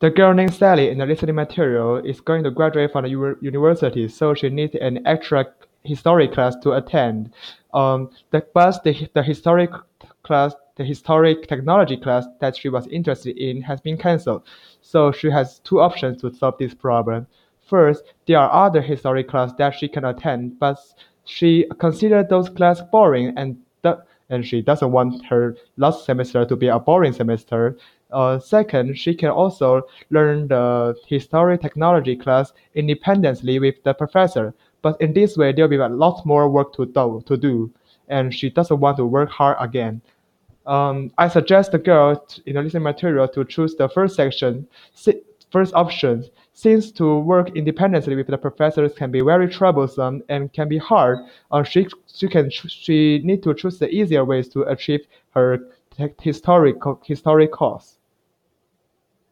The girl named Sally in the listening material is going to graduate from the university, so she needs an extra history class to attend. But the historic class, the historic technology class that she was interested in, has been cancelled. So she has two options to solve this problem. First, there are other history classes that she can attend, but she considers those classes boring and she doesn't want her last semester to be a boring semester. Second, she can also learn the history technology class independently with the professor. But in this way, there'll be a lot more work to do, and she doesn't want to work hard again. I suggest the girl in the listening material to choose the first section, first option, since to work independently with the professors can be very troublesome and can be hard. She need to choose the easier ways to achieve her historic course.